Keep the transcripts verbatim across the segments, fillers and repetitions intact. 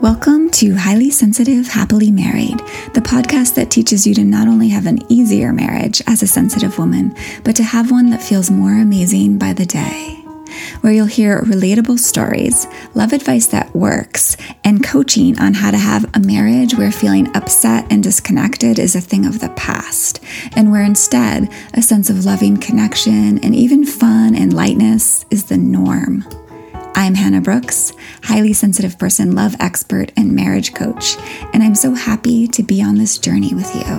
Welcome to Highly Sensitive, Happily Married, the podcast that teaches you to not only have an easier marriage as a sensitive woman, but to have one that feels more amazing by the day. Where you'll hear relatable stories, love advice that works, and coaching on how to have a marriage where feeling upset and disconnected is a thing of the past, and where instead a sense of loving connection and even fun and lightness is the norm. I'm Hannah Brooks, highly sensitive person, love expert, and marriage coach, and I'm so happy to be on this journey with you.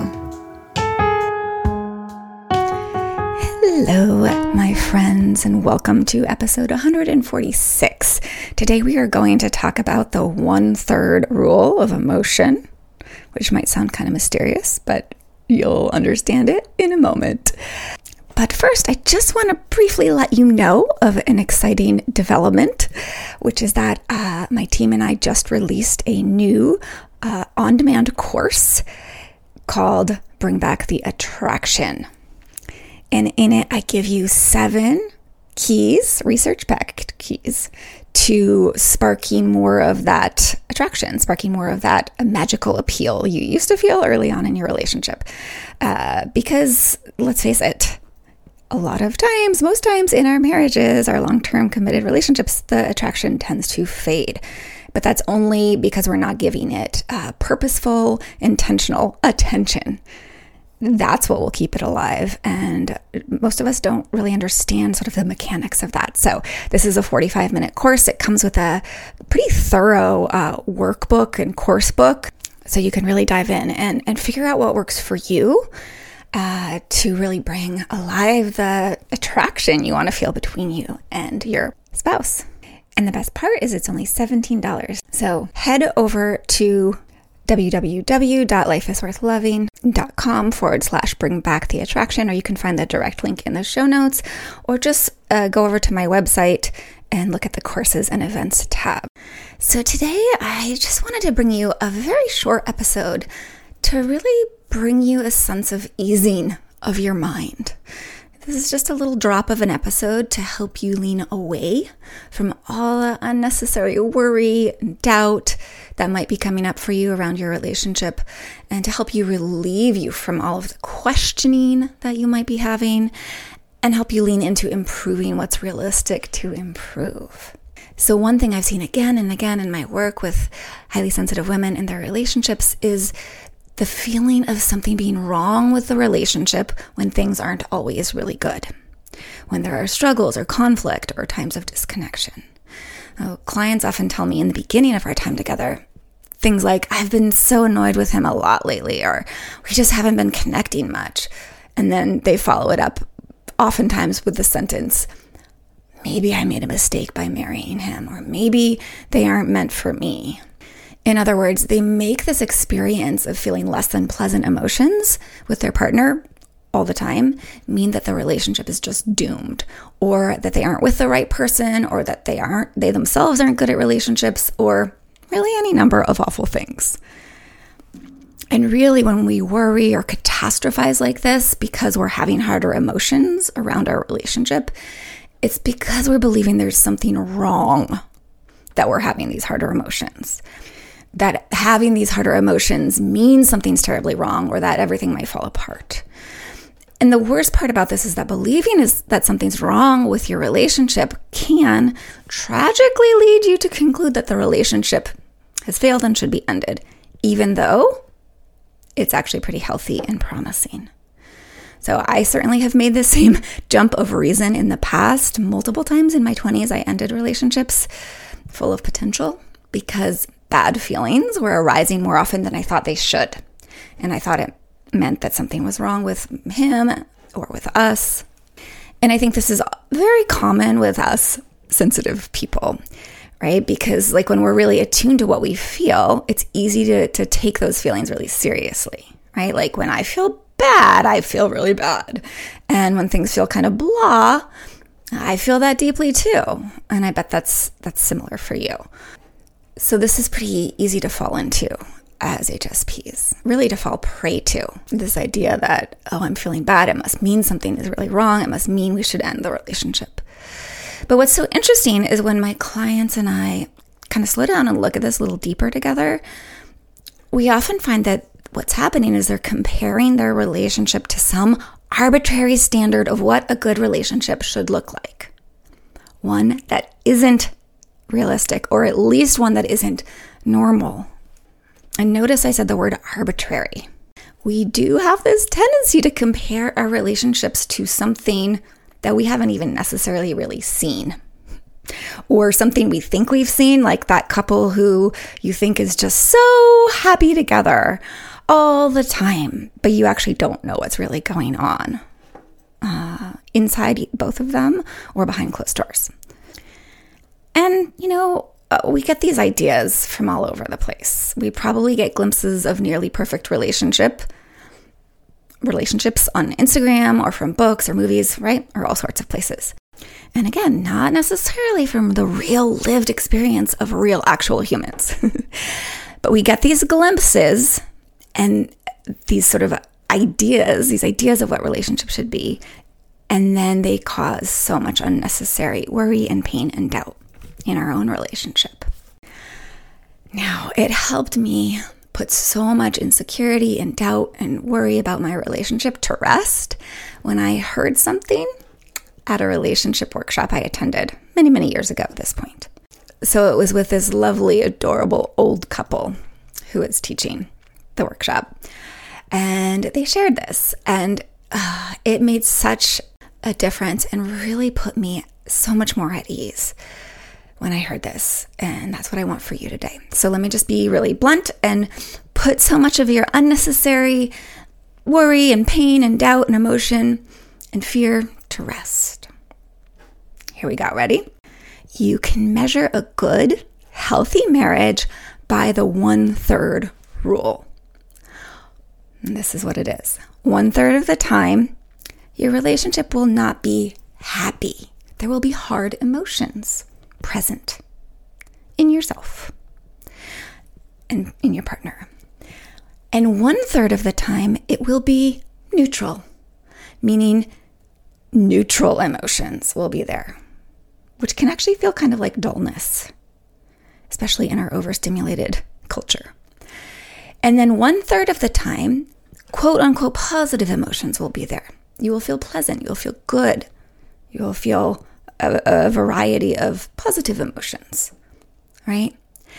Hello, my friends, and welcome to episode one hundred forty-six. Today we are going to talk about the one-third rule of emotion, which might sound kind of mysterious, but you'll understand it in a moment. But first, I just want to briefly let you know of an exciting development, which is that uh, my team and I just released a new uh, on-demand course called Bring Back the Attraction. And in it, I give you seven keys, research-backed keys, to sparking more of that attraction, sparking more of that magical appeal you used to feel early on in your relationship. Uh, because, let's face it, a lot of times, most times in our marriages, our long-term committed relationships, the attraction tends to fade. But that's only because we're not giving it uh, purposeful, intentional attention. That's what will keep it alive. And most of us don't really understand sort of the mechanics of that. So this is a forty-five minute course. It comes with a pretty thorough uh, workbook and course book. So you can really dive in and, and figure out what works for you. Uh, to really bring alive the attraction you want to feel between you and your spouse. And the best part is it's only seventeen dollars. So head over to www.lifeisworthloving.com forward slash bring back the attraction, or you can find the direct link in the show notes, or just uh, go over to my website and look at the courses and events tab. So today I just wanted to bring you a very short episode to really bring you a sense of easing of your mind. This is just a little drop of an episode to help you lean away from all the unnecessary worry and doubt that might be coming up for you around your relationship, and to help you relieve you from all of the questioning that you might be having, and help you lean into improving what's realistic to improve. So one thing I've seen again and again in my work with highly sensitive women in their relationships is the feeling of something being wrong with the relationship when things aren't always really good, when there are struggles or conflict or times of disconnection. Now, clients often tell me in the beginning of our time together things like, I've been so annoyed with him a lot lately, or we just haven't been connecting much. And then they follow it up oftentimes with the sentence, maybe I made a mistake by marrying him, or maybe they aren't meant for me. In other words, they make this experience of feeling less than pleasant emotions with their partner all the time mean that the relationship is just doomed, or that they aren't with the right person, or that they aren't, they themselves aren't good at relationships, or really any number of awful things. And really, when we worry or catastrophize like this because we're having harder emotions around our relationship, it's because we're believing there's something wrong that we're having these harder emotions. That having these harder emotions means something's terribly wrong, or that everything might fall apart. And the worst part about this is that believing is that something's wrong with your relationship can tragically lead you to conclude that the relationship has failed and should be ended, even though it's actually pretty healthy and promising. So I certainly have made the same jump of reason in the past. Multiple times in my twenties, I ended relationships full of potential because bad feelings were arising more often than I thought they should. And I thought it meant that something was wrong with him or with us. And I think this is very common with us sensitive people, right? Because like when we're really attuned to what we feel, it's easy to, to take those feelings really seriously, right? Like when I feel bad, I feel really bad. And when things feel kind of blah, I feel that deeply too. And I bet that's that's similar for you. So this is pretty easy to fall into as H S Ps, really to fall prey to. This idea that, oh, I'm feeling bad, it must mean something is really wrong, it must mean we should end the relationship. But what's so interesting is when my clients and I kind of slow down and look at this a little deeper together, we often find that what's happening is they're comparing their relationship to some arbitrary standard of what a good relationship should look like. One that isn't realistic, or at least one that isn't normal. And notice I said the word arbitrary. We do have this tendency to compare our relationships to something that we haven't even necessarily really seen. Or something we think we've seen, like that couple who you think is just so happy together all the time, but you actually don't know what's really going on uh, inside both of them or behind closed doors. And, you know, uh, we get these ideas from all over the place. We probably get glimpses of nearly perfect relationship relationships on Instagram or from books or movies, right? Or all sorts of places. And again, not necessarily from the real lived experience of real actual humans. But we get these glimpses and these sort of ideas, these ideas of what relationships should be. And then they cause so much unnecessary worry and pain and doubt in our own relationship. Now, it helped me put so much insecurity and doubt and worry about my relationship to rest when I heard something at a relationship workshop I attended many, many years ago at this point. So it was with this lovely, adorable old couple who was teaching the workshop. And they shared this, and uh, it made such a difference and really put me so much more at ease when I heard this. And that's what I want for you today. So let me just be really blunt and put so much of your unnecessary worry and pain and doubt and emotion and fear to rest. Here we go. Ready? You can measure a good, healthy marriage by the one-third rule. And this is what it is. One-third of the time, your relationship will not be happy. There will be hard emotions present in yourself and in your partner. And one-third of the time, it will be neutral, meaning neutral emotions will be there, which can actually feel kind of like dullness, especially in our overstimulated culture. And then one third of the time, quote unquote, positive emotions will be there. You will feel pleasant. You'll feel good. You will feel a, a variety of positive emotions, right?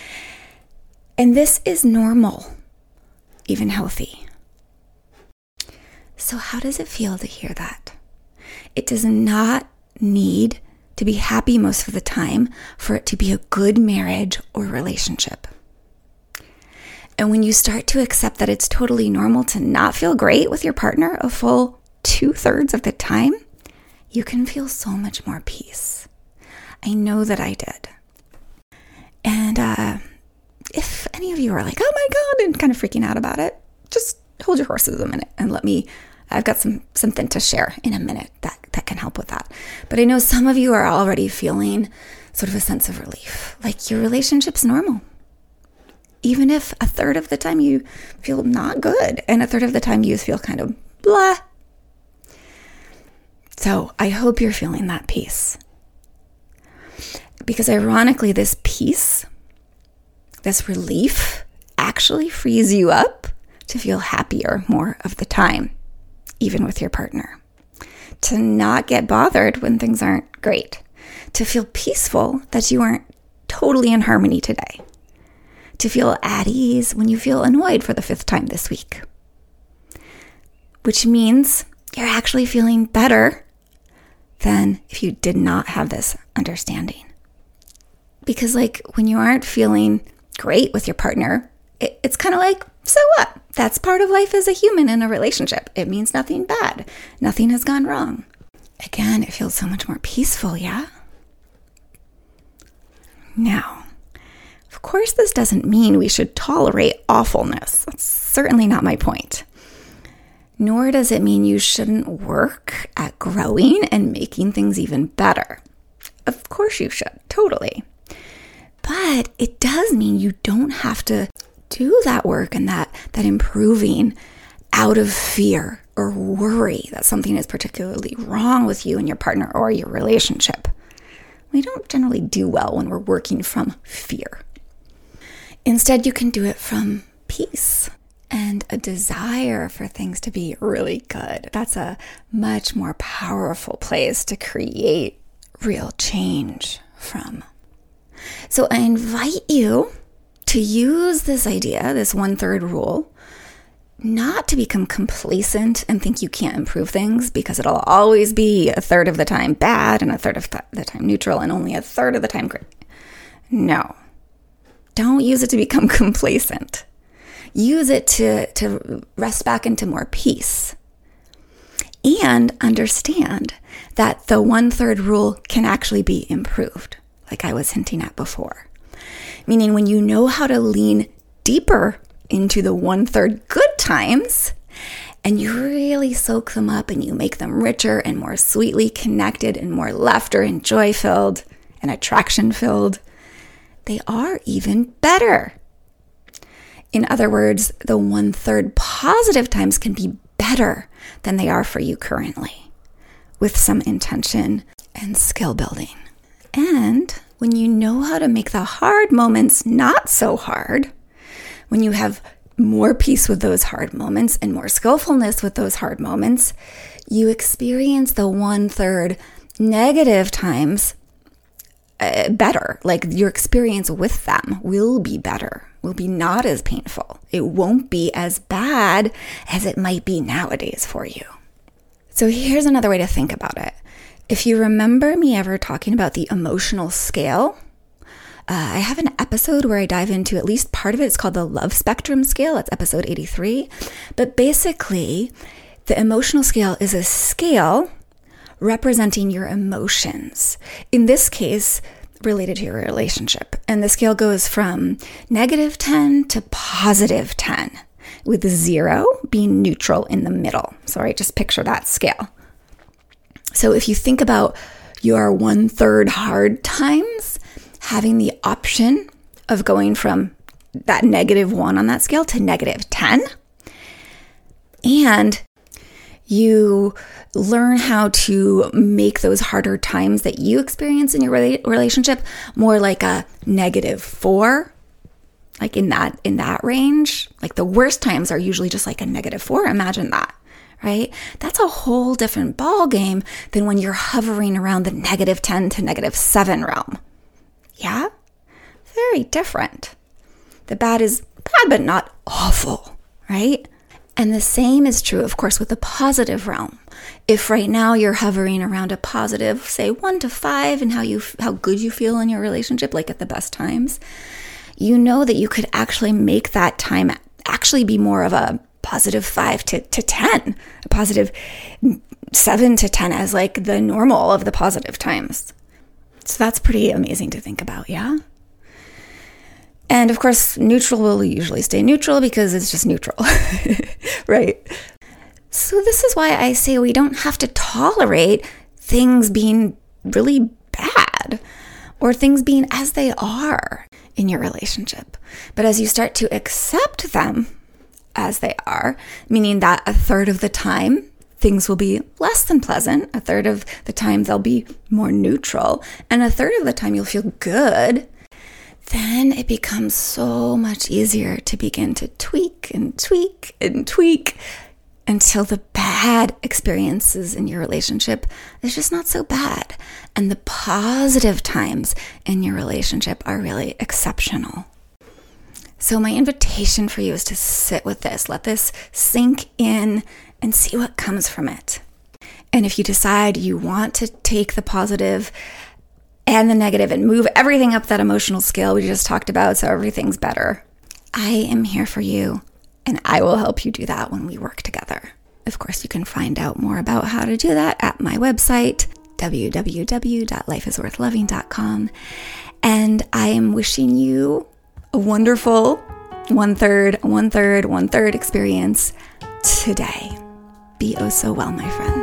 And this is normal, even healthy. So how does it feel to hear that? It does not need to be happy most of the time for it to be a good marriage or relationship. And when you start to accept that it's totally normal to not feel great with your partner a full two-thirds of the time, you can feel so much more peace. I know that I did. And uh, if any of you are like, oh my God, and kind of freaking out about it, just hold your horses a minute and let me, I've got some something to share in a minute that, that can help with that. But I know some of you are already feeling sort of a sense of relief, like your relationship's normal. Even if a third of the time you feel not good and a third of the time you feel kind of blah. So I hope you're feeling that peace. Because ironically, this peace, this relief actually frees you up to feel happier more of the time, even with your partner. To not get bothered when things aren't great. To feel peaceful that you aren't totally in harmony today. To feel at ease when you feel annoyed for the fifth time this week. Which means you're actually feeling better than if you did not have this understanding. Because like when you aren't feeling great with your partner, it, it's kind of like, so what? That's part of life as a human in a relationship. It means nothing bad. Nothing has gone wrong. Again, it feels so much more peaceful, yeah? Now, of course, this doesn't mean we should tolerate awfulness. That's certainly not my point. Nor does it mean you shouldn't work at growing and making things even better. Of course you should, totally. But it does mean you don't have to do that work and that, that improving out of fear or worry that something is particularly wrong with you and your partner or your relationship, We don't generally do well when we're working from fear. Instead, you can do it from peace and a desire for things to be really good. That's a much more powerful place to create real change from. So I invite you to use this idea, this one-third rule, not to become complacent and think you can't improve things, because it'll always be a third of the time bad and a third of the time neutral and only a third of the time great. No. Don't use it to become complacent. Use it to, to rest back into more peace. And understand that the one-third rule can actually be improved, like I was hinting at before. Meaning when you know how to lean deeper into the one-third good times, and you really soak them up and you make them richer and more sweetly connected and more laughter and joy-filled and attraction-filled, they are even better. In other words, the one-third positive times can be better than they are for you currently, with some intention and skill building. And when you know how to make the hard moments not so hard, when you have more peace with those hard moments and more skillfulness with those hard moments, you experience the one-third negative times uh, better. Like your experience with them will be better, will be not as painful. It won't be as bad as it might be nowadays for you. So here's another way to think about it. If you remember me ever talking about the emotional scale, Uh, I have an episode where I dive into at least part of it. It's called the Love Spectrum Scale. That's episode eighty-three. But basically, the emotional scale is a scale representing your emotions. In this case, related to your relationship. And the scale goes from negative ten to positive ten, with zero being neutral in the middle. So, right, just picture that scale. So if you think about your one-third hard times, having the option of going from that negative one on that scale to negative ten, and you learn how to make those harder times that you experience in your rela- relationship more like a negative four, like in that in that range. Like the worst times are usually just like a negative four. Imagine that, right? That's a whole different ball game than when you're hovering around the negative ten to negative seven realm. Yeah? Very different. The bad is bad, but not awful, right? And the same is true, of course, with the positive realm. If right now you're hovering around a positive, say one to five, and how you how good you feel in your relationship, like at the best times, you know that you could actually make that time actually be more of a positive five to, to ten, a positive seven to ten as like the normal of the positive times. So that's pretty amazing to think about, yeah? And of course, neutral will usually stay neutral because it's just neutral, right? So this is why I say we don't have to tolerate things being really bad or things being as they are in your relationship. But as you start to accept them as they are, meaning that a third of the time, things will be less than pleasant. A third of the time they'll be more neutral. And a third of the time you'll feel good. Then it becomes so much easier to begin to tweak and tweak and tweak until the bad experiences in your relationship is just not so bad. And the positive times in your relationship are really exceptional. So my invitation for you is to sit with this. Let this sink in and see what comes from it. And if you decide you want to take the positive and the negative and move everything up that emotional scale we just talked about so everything's better, I am here for you, and I will help you do that when we work together. Of course, you can find out more about how to do that at my website, w w w dot life is worth loving dot com. And I am wishing you a wonderful one-third, one-third, one-third experience today. Be oh so well, my friend.